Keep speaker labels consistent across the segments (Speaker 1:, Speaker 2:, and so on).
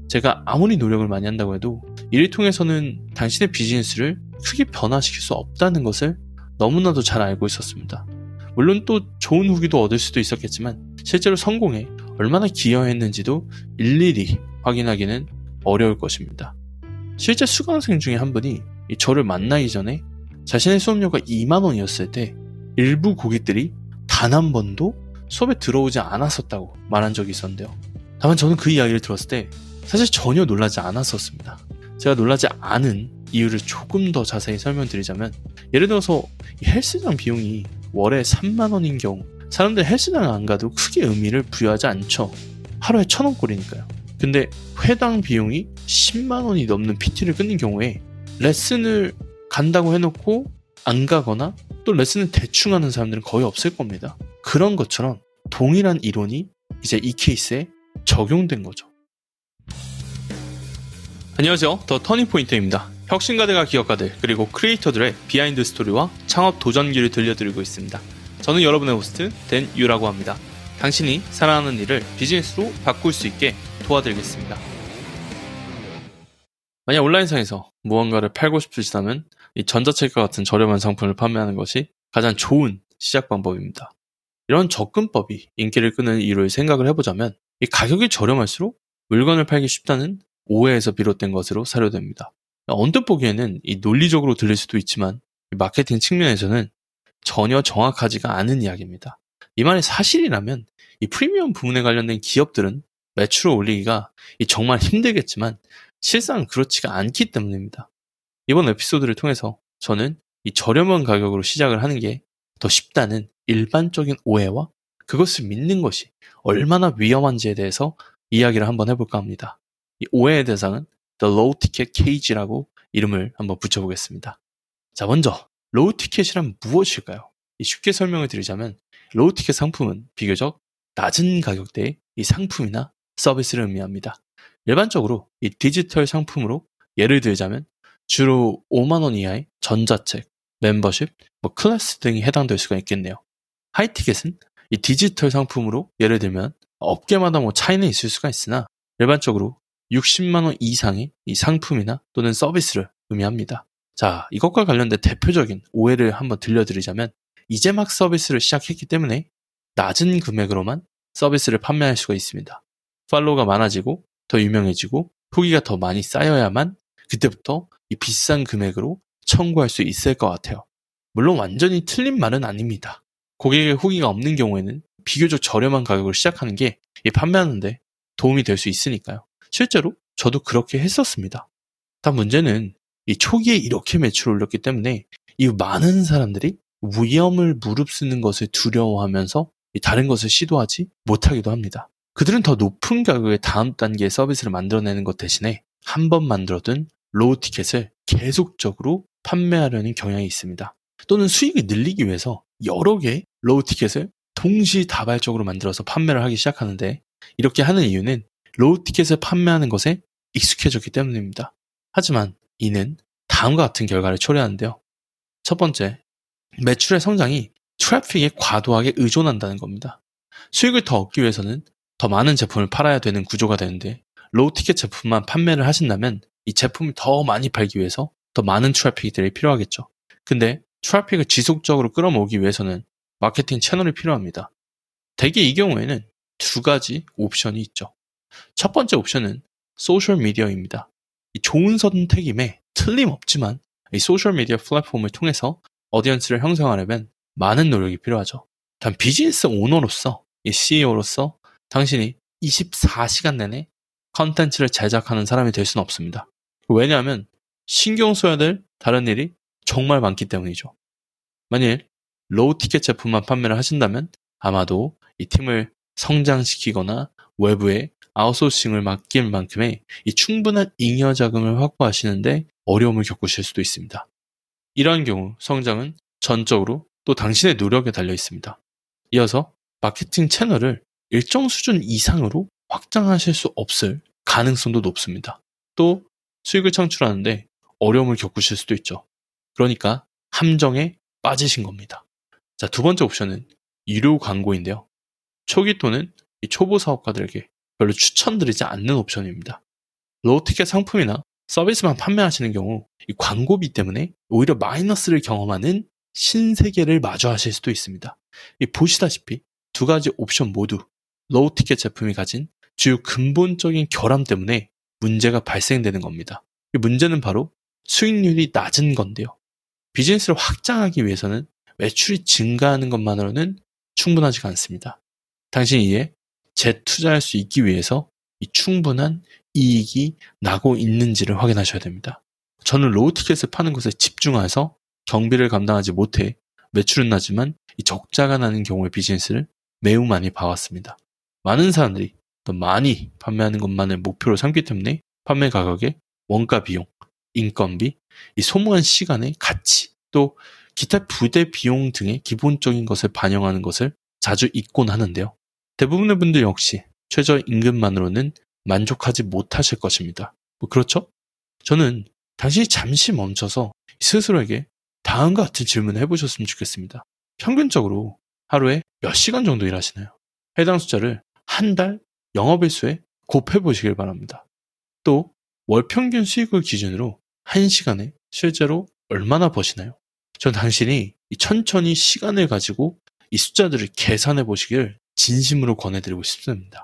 Speaker 1: 제가 아무리 노력을 많이 한다고 해도 이를 통해서는 당신의 비즈니스를 크게 변화시킬 수 없다는 것을 너무나도 잘 알고 있었습니다. 물론 또 좋은 후기도 얻을 수도 있었겠지만 실제로 성공에 얼마나 기여했는지도 일일이 확인하기는 어려울 것입니다. 실제 수강생 중에 한 분이 저를 만나기 전에 자신의 수업료가 2만 원이었을 때 일부 고객들이 단 한 번도 수업에 들어오지 않았었다고 말한 적이 있었는데요. 다만 저는 그 이야기를 들었을 때 사실 전혀 놀라지 않았었습니다. 제가 놀라지 않은 이유를 조금 더 자세히 설명드리자면, 예를 들어서 헬스장 비용이 월에 3만 원인 경우 사람들 헬스장 안 가도 크게 의미를 부여하지 않죠. 하루에 1,000원꼴이니까요. 근데 회당 비용이 10만 원이 넘는 PT를 끊는 경우에 레슨을 간다고 해놓고 안 가거나 또 레슨을 대충 하는 사람들은 거의 없을 겁니다. 그런 것처럼 동일한 이론이 이제 이 케이스에 적용된 거죠. 안녕하세요. 더 터닝포인트입니다. 혁신가들과 기업가들 그리고 크리에이터들의 비하인드 스토리와 창업 도전기를 들려드리고 있습니다. 저는 여러분의 호스트 댄 유라고 합니다. 당신이 사랑하는 일을 비즈니스로 바꿀 수 있게 도와드리겠습니다. 만약 온라인상에서 무언가를 팔고 싶으시다면 이 전자책과 같은 저렴한 상품을 판매하는 것이 가장 좋은 시작 방법입니다. 이런 접근법이 인기를 끄는 이유를 생각을 해보자면, 이 가격이 저렴할수록 물건을 팔기 쉽다는 오해에서 비롯된 것으로 사료됩니다. 언뜻 보기에는 이 논리적으로 들릴 수도 있지만 마케팅 측면에서는 전혀 정확하지가 않은 이야기입니다. 이 말이 사실이라면 이 프리미엄 부문에 관련된 기업들은 매출을 올리기가 정말 힘들겠지만 실상 그렇지가 않기 때문입니다. 이번 에피소드를 통해서 저는 이 저렴한 가격으로 시작을 하는 게 더 쉽다는 일반적인 오해와 그것을 믿는 것이 얼마나 위험한지에 대해서 이야기를 한번 해볼까 합니다. 이 오해의 대상은 The Low Ticket Cage라고 이름을 한번 붙여보겠습니다. 자, 먼저 로우 티켓이란 무엇일까요? 쉽게 설명을 드리자면, 로우 티켓 상품은 비교적 낮은 가격대의 이 상품이나 서비스를 의미합니다. 일반적으로 이 디지털 상품으로 예를 들자면 주로 5만 원 이하의 전자책, 멤버십, 클래스 등이 해당될 수가 있겠네요. 하이티켓은 이 디지털 상품으로 예를 들면 업계마다 차이는 있을 수가 있으나 일반적으로 60만 원 이상의 이 상품이나 또는 서비스를 의미합니다. 자, 이것과 관련된 대표적인 오해를 한번 들려드리자면, 이제 막 서비스를 시작했기 때문에 낮은 금액으로만 서비스를 판매할 수가 있습니다. 팔로워가 많아지고 더 유명해지고 후기가 더 많이 쌓여야만 그때부터 이 비싼 금액으로 청구할 수 있을 것 같아요. 물론 완전히 틀린 말은 아닙니다. 고객의 후기가 없는 경우에는 비교적 저렴한 가격으로 시작하는 게 판매하는데 도움이 될 수 있으니까요. 실제로 저도 그렇게 했었습니다. 단 문제는 이 초기에 이렇게 매출을 올렸기 때문에 이 많은 사람들이 위험을 무릅쓰는 것을 두려워하면서 다른 것을 시도하지 못하기도 합니다. 그들은 더 높은 가격의 다음 단계의 서비스를 만들어내는 것 대신에 한 번 만들어둔 로우 티켓을 계속적으로 판매하려는 경향이 있습니다. 또는 수익을 늘리기 위해서 여러 개의 로우 티켓을 동시다발적으로 만들어서 판매를 하기 시작하는데, 이렇게 하는 이유는 로우 티켓을 판매하는 것에 익숙해졌기 때문입니다. 하지만 이는 다음과 같은 결과를 초래하는데요. 첫 번째, 매출의 성장이 트래픽에 과도하게 의존한다는 겁니다. 수익을 더 얻기 위해서는 더 많은 제품을 팔아야 되는 구조가 되는데, 로우 티켓 제품만 판매를 하신다면 이 제품을 더 많이 팔기 위해서 더 많은 트래픽들이 필요하겠죠. 근데 트래픽을 지속적으로 끌어모으기 위해서는 마케팅 채널이 필요합니다. 대개 이 경우에는 두 가지 옵션이 있죠. 첫 번째 옵션은 소셜미디어입니다. 좋은 선택임에 틀림없지만 이 소셜미디어 플랫폼을 통해서 어디언스를 형성하려면 많은 노력이 필요하죠. 단 비즈니스 오너로서, 이 CEO로서 당신이 24시간 내내 컨텐츠를 제작하는 사람이 될 수는 없습니다. 왜냐하면 신경 써야 될 다른 일이 정말 많기 때문이죠. 만일 로우 티켓 제품만 판매를 하신다면 아마도 이 팀을 성장시키거나 외부에 아웃소싱을 맡길 만큼의 이 충분한 잉여 자금을 확보하시는데 어려움을 겪으실 수도 있습니다. 이러한 경우 성장은 전적으로 또 당신의 노력에 달려 있습니다. 이어서 마케팅 채널을 일정 수준 이상으로 확장하실 수 없을 가능성도 높습니다. 또 수익을 창출하는데 어려움을 겪으실 수도 있죠. 그러니까 함정에 빠지신 겁니다. 자, 두 번째 옵션은 유료 광고인데요. 초기 또는 이 초보 사업가들에게 별로 추천드리지 않는 옵션입니다. 로우 티켓 상품이나 서비스만 판매하시는 경우 이 광고비 때문에 오히려 마이너스를 경험하는 신세계를 마주하실 수도 있습니다. 보시다시피 두 가지 옵션 모두 로우 티켓 제품이 가진 주요 근본적인 결함 때문에 문제가 발생되는 겁니다. 이 문제는 바로 수익률이 낮은 건데요. 비즈니스를 확장하기 위해서는 매출이 증가하는 것만으로는 충분하지가 않습니다. 당신이 이에 재투자할 수 있기 위해서 이 충분한 이익이 나고 있는지를 확인하셔야 됩니다. 저는 로우 티켓을 파는 것에 집중해서 경비를 감당하지 못해 매출은 나지만 이 적자가 나는 경우의 비즈니스를 매우 많이 봐왔습니다. 많은 사람들이 더 많이 판매하는 것만을 목표로 삼기 때문에 판매 가격의 원가 비용, 인건비, 이 소모한 시간의 가치, 또 기타 부대 비용 등의 기본적인 것을 반영하는 것을 자주 잊곤 하는데요. 대부분의 분들 역시 최저임금만으로는 만족하지 못하실 것입니다. 그렇죠? 저는 당신이 잠시 멈춰서 스스로에게 다음과 같은 질문을 해보셨으면 좋겠습니다. 평균적으로 하루에 몇 시간 정도 일하시나요? 해당 숫자를 한 달 영업일수에 곱해보시길 바랍니다. 또 월 평균 수익을 기준으로 한 시간에 실제로 얼마나 버시나요? 전 당신이 천천히 시간을 가지고 이 숫자들을 계산해 보시길 진심으로 권해드리고 싶습니다.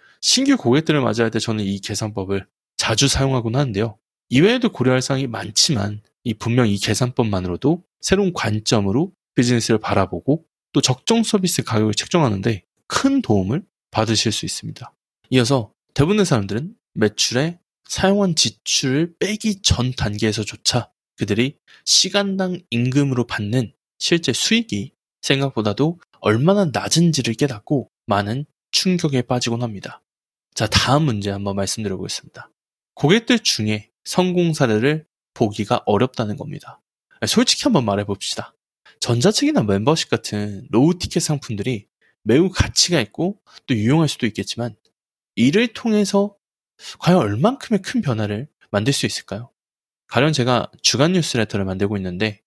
Speaker 1: 신규 고객들을 맞이할 때 저는 이 계산법을 자주 사용하곤 하는데요. 이외에도 고려할 사항이 많지만 분명 이 계산법만으로도 새로운 관점으로 비즈니스를 바라보고 또 적정 서비스 가격을 책정하는데 큰 도움을 받으실 수 있습니다. 이어서 대부분의 사람들은 매출에 사용한 지출을 빼기 전 단계에서조차 그들이 시간당 임금으로 받는 실제 수익이 생각보다도 얼마나 낮은지를 깨닫고 많은 충격에 빠지곤 합니다. 자, 다음 문제 한번 말씀드려 보겠습니다. 고객들 중에 성공 사례를 보기가 어렵다는 겁니다. 솔직히 한번 말해봅시다. 전자책이나 멤버십 같은 로우 티켓 상품들이 매우 가치가 있고 또 유용할 수도 있겠지만 이를 통해서 과연 얼만큼의 큰 변화를 만들 수 있을까요? 가령 제가 주간 뉴스레터를 만들고 있는데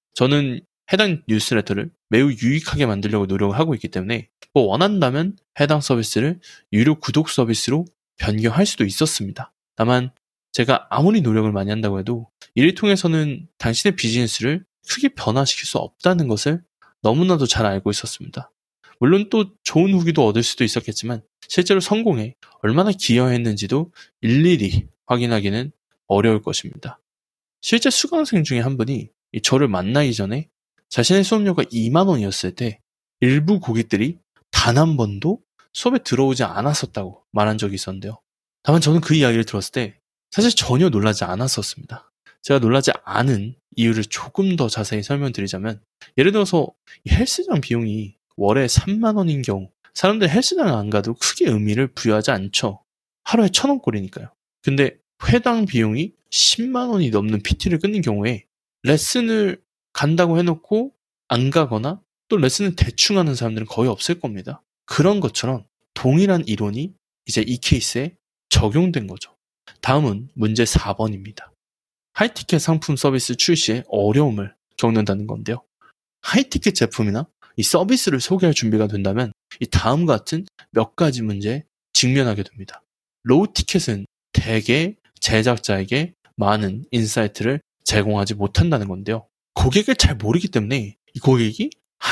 Speaker 1: 저는 해당 뉴스레터를 매우 유익하게 만들려고 노력을 하고 있기 때문에 원한다면 해당 서비스를 유료 구독 서비스로 변경할 수도 있었습니다. 다만 제가 아무리 노력을 많이 한다고 해도 이를 통해서는 당신의 비즈니스를 크게 변화시킬 수 없다는 것을 너무나도 잘 알고 있었습니다. 물론 또 좋은 후기도 얻을 수도 있었겠지만 실제로 성공에 얼마나 기여했는지도 일일이 확인하기는 어려울 것입니다. 실제 수강생 중에 한 분이 저를 만나기 전에 자신의 수업료가 2만 원이었을 때 일부 고객들이 단 한 번도 수업에 들어오지 않았었다고 말한 적이 있었는데요. 다만 저는 그 이야기를 들었을 때 사실 전혀 놀라지 않았었습니다. 제가 놀라지 않은 이유를 조금 더 자세히 설명드리자면 예를 들어서 헬스장 비용이 월에 3만 원인 경우 사람들 헬스장 안 가도 크게 의미를 부여하지 않죠. 하루에 1,000원꼴이니까요. 근데 회당 비용이 10만 원이 넘는 PT를 끊는 경우에 레슨을 간다고 해놓고 안 가거나 또 레슨을 대충 하는 사람들은 거의 없을 겁니다. 그런 것처럼 동일한 이론이 이제 이 케이스에 적용된 거죠. 다음은 문제 4번입니다. 하이티켓 상품 서비스 출시에 어려움을 겪는다는 건데요. 하이티켓 제품이나 이 서비스를 소개할 준비가 된다면 이 다음과 같은 몇 가지 문제에 직면하게 됩니다. 로우 티켓은 대개 제작자에게 많은 인사이트를 제공하지 못한다는 건데요. 고객을 잘 모르기 때문에 이 고객이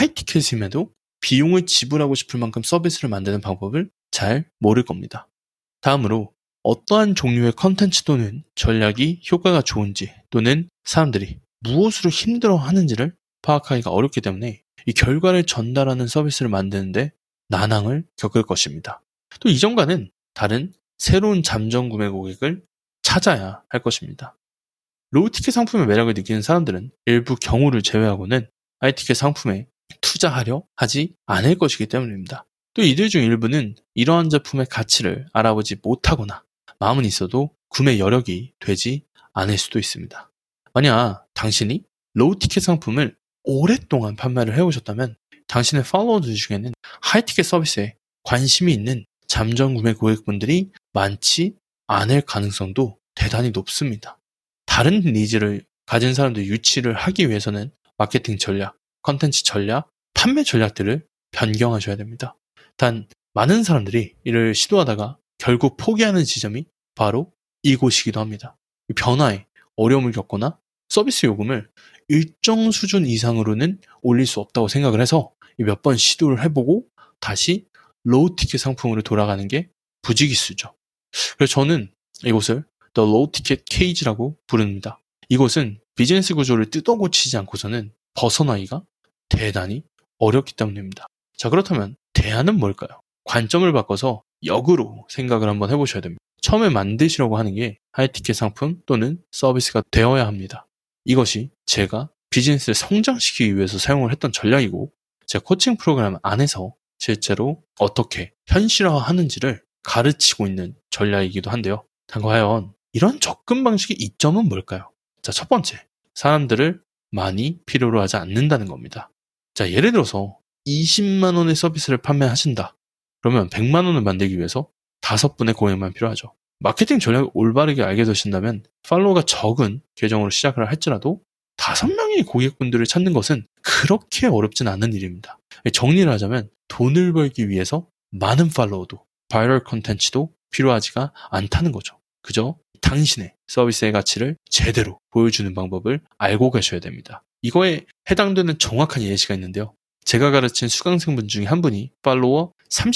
Speaker 1: 하이티켓임에도 비용을 지불하고 싶을 만큼 서비스를 만드는 방법을 잘 모를 겁니다. 다음으로 어떠한 종류의 컨텐츠 또는 전략이 효과가 좋은지 또는 사람들이 무엇으로 힘들어하는지를 파악하기가 어렵기 때문에 이 결과를 전달하는 서비스를 만드는데 난항을 겪을 것입니다. 또 이전과는 다른 새로운 잠정 구매 고객을 찾아야 할 것입니다. 로우 티켓 상품의 매력을 느끼는 사람들은 일부 경우를 제외하고는 하이티켓 상품에 투자하려 하지 않을 것이기 때문입니다. 또 이들 중 일부는 이러한 제품의 가치를 알아보지 못하거나 마음은 있어도 구매 여력이 되지 않을 수도 있습니다. 만약 당신이 로우 티켓 상품을 오랫동안 판매를 해오셨다면 당신의 팔로워들 중에는 하이티켓 서비스에 관심이 있는 잠정 구매 고객분들이 많지 않을 가능성도 대단히 높습니다. 다른 니즈를 가진 사람들 유치를 하기 위해서는 마케팅 전략, 컨텐츠 전략, 판매 전략들을 변경하셔야 됩니다. 단 많은 사람들이 이를 시도하다가 결국 포기하는 지점이 바로 이곳이기도 합니다. 이 변화에 어려움을 겪거나 서비스 요금을 일정 수준 이상으로는 올릴 수 없다고 생각을 해서 몇 번 시도를 해보고 다시 로우 티켓 상품으로 돌아가는 게 부지기수죠. 그래서 저는 이곳을 The Low Ticket Cage라고 부릅니다. 이곳은 비즈니스 구조를 뜯어고치지 않고서는 벗어나기가 대단히 어렵기 때문입니다. 자, 그렇다면 대안은 뭘까요? 관점을 바꿔서 역으로 생각을 한번 해보셔야 됩니다. 처음에 만드시려고 하는 게 하이티켓 상품 또는 서비스가 되어야 합니다. 이것이 제가 비즈니스를 성장시키기 위해서 사용을 했던 전략이고 제 코칭 프로그램 안에서 실제로 어떻게 현실화하는지를 가르치고 있는 전략이기도 한데요. 과연 이런 접근 방식의 이점은 뭘까요? 자, 첫 번째, 사람들을 많이 필요로 하지 않는다는 겁니다. 자, 예를 들어서 20만 원의 서비스를 판매하신다. 그러면 100만 원을 만들기 위해서 5분의 고객만 필요하죠. 마케팅 전략을 올바르게 알게 되신다면 팔로워가 적은 계정으로 시작을 할지라도 5명의 고객분들을 찾는 것은 그렇게 어렵진 않은 일입니다. 정리를 하자면 돈을 벌기 위해서 많은 팔로워도 바이럴 콘텐츠도 필요하지가 않다는 거죠. 그저 당신의 서비스의 가치를 제대로 보여주는 방법을 알고 계셔야 됩니다. 이거에 해당되는 정확한 예시가 있는데요. 제가 가르친 수강생분 중에 한 분이 팔로워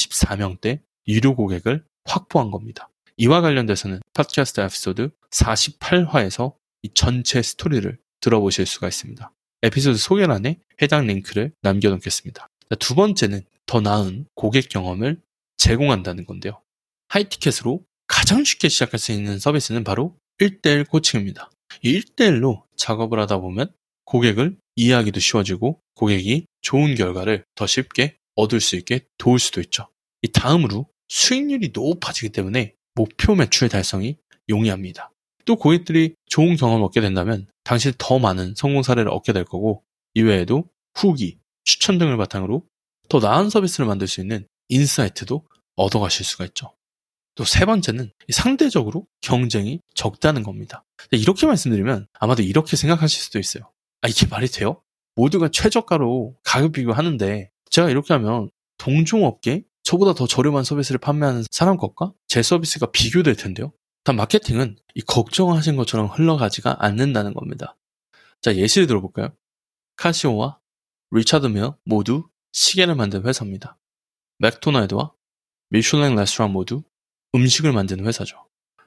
Speaker 1: 34명대 유료 고객을 확보한 겁니다. 이와 관련돼서는 팟캐스트 에피소드 48화에서 이 전체 스토리를 들어보실 수가 있습니다. 에피소드 소개란에 해당 링크를 남겨놓겠습니다. 두 번째는 더 나은 고객 경험을 제공한다는 건데요. 하이티켓으로 가장 쉽게 시작할 수 있는 서비스는 바로 1:1 코칭입니다. 이 1:1로 작업을 하다 보면 고객을 이해하기도 쉬워지고 고객이 좋은 결과를 더 쉽게 얻을 수 있게 도울 수도 있죠. 이 다음으로 수익률이 높아지기 때문에 목표 매출 달성이 용이합니다. 또 고객들이 좋은 경험을 얻게 된다면 당신 더 많은 성공 사례를 얻게 될 거고 이외에도 후기, 추천 등을 바탕으로 더 나은 서비스를 만들 수 있는 인사이트도 얻어가실 수가 있죠. 또 세 번째는 상대적으로 경쟁이 적다는 겁니다. 이렇게 말씀드리면 아마도 이렇게 생각하실 수도 있어요. 아, 이게 말이 돼요? 모두가 최저가로 가격 비교하는데 제가 이렇게 하면 동종업계 저보다 더 저렴한 서비스를 판매하는 사람 것과 제 서비스가 비교될 텐데요. 단 마케팅은 이 걱정하신 것처럼 흘러가지가 않는다는 겁니다. 자, 예시를 들어볼까요? 카시오와 리차드 메어 모두 시계를 만든 회사입니다. 맥도날드와 미슐랭 레스토랑 모두 음식을 만드는 회사죠.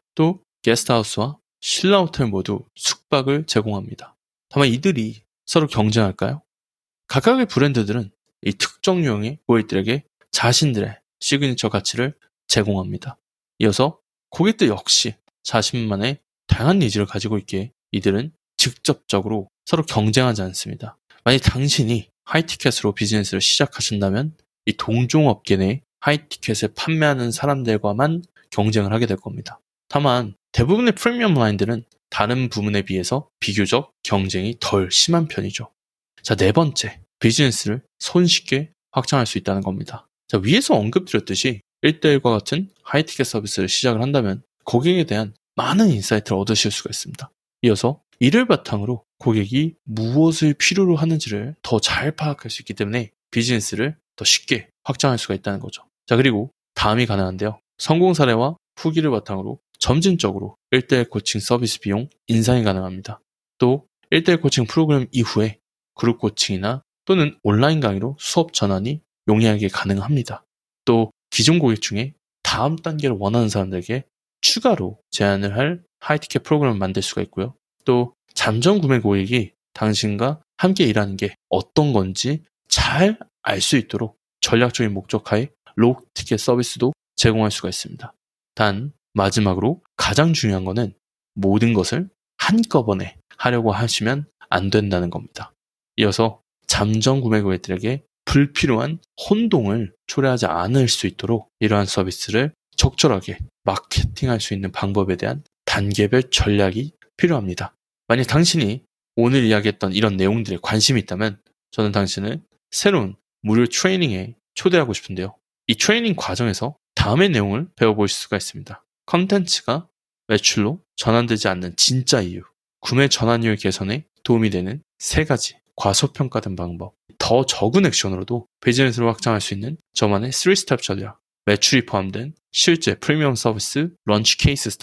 Speaker 1: 또 게스트하우스와 신라 호텔 모두 숙박을 제공합니다. 다만 이들이 서로 경쟁할까요? 각각의 브랜드들은 이 특정 유형의 고객들에게 자신들의 시그니처 가치를 제공합니다. 이어서 고객들 역시 자신만의 다양한 니즈를 가지고 있기에 이들은 직접적으로 서로 경쟁하지 않습니다. 만약 당신이 하이티켓으로 비즈니스를 시작하신다면 이 동종업계 내 하이티켓을 판매하는 사람들과만 경쟁을 하게 될 겁니다. 다만 대부분의 프리미엄 라인들은 다른 부문에 비해서 비교적 경쟁이 덜 심한 편이죠. 자, 네 번째, 비즈니스를 손쉽게 확장할 수 있다는 겁니다. 자, 위에서 언급드렸듯이 1:1과 같은 하이티켓 서비스를 시작을 한다면 고객에 대한 많은 인사이트를 얻으실 수가 있습니다. 이어서 이를 바탕으로 고객이 무엇을 필요로 하는지를 더 잘 파악할 수 있기 때문에 비즈니스를 더 쉽게 확장할 수가 있다는 거죠. 자, 그리고 다음이 가능한데요. 성공 사례와 후기를 바탕으로 점진적으로 1:1 코칭 서비스 비용 인상이 가능합니다. 또 1:1 코칭 프로그램 이후에 그룹 코칭이나 또는 온라인 강의로 수업 전환이 용이하게 가능합니다. 또 기존 고객 중에 다음 단계를 원하는 사람들에게 추가로 제안을 할 하이티켓 프로그램을 만들 수가 있고요. 또 잠정 구매 고객이 당신과 함께 일하는 게 어떤 건지 잘 알 수 있도록 전략적인 목적하에 로우 티켓 서비스도 제공할 수가 있습니다. 단 마지막으로 가장 중요한 거는 모든 것을 한꺼번에 하려고 하시면 안 된다는 겁니다. 이어서 잠정 구매 고객들에게 불필요한 혼동을 초래하지 않을 수 있도록 이러한 서비스를 적절하게 마케팅할 수 있는 방법에 대한 단계별 전략이 필요합니다. 만약 당신이 오늘 이야기했던 이런 내용들에 관심이 있다면 저는 당신을 새로운 무료 트레이닝에 초대하고 싶은데요. 이 트레이닝 과정에서 다음의 내용을 배워보실 수가 있습니다. 컨텐츠가 매출로 전환되지 않는 진짜 이유, 구매 전환율 개선에 도움이 되는 3가지 과소평가된 방법, 더 적은 액션으로도 비즈니스를 확장할 수 있는 저만의 3스텝 전략, 매출이 포함된 실제 프리미엄 서비스 런치 케이스 스터디,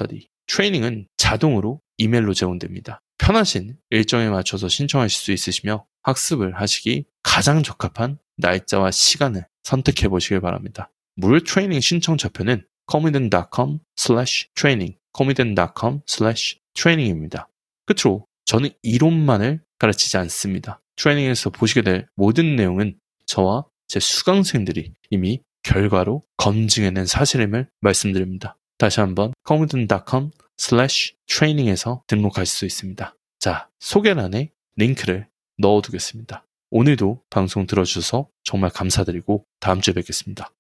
Speaker 1: 트레이닝은 자동으로 이메일로 제공됩니다. 편하신 일정에 맞춰서 신청하실 수 있으시며 학습을 하시기 가장 적합한 날짜와 시간을 선택해 보시길 바랍니다. 무료 트레이닝 신청 좌표는 comeden.com/training comeden.com/training입니다. 끝으로 저는 이론만을 가르치지 않습니다. 트레이닝에서 보시게 될 모든 내용은 저와 제 수강생들이 이미 결과로 검증해낸 사실임을 말씀드립니다. 다시 한번 comeden.com/training에서 등록하실 수 있습니다. 자, 소개란에 링크를 넣어두겠습니다. 오늘도 방송 들어주셔서 정말 감사드리고 다음 주에 뵙겠습니다.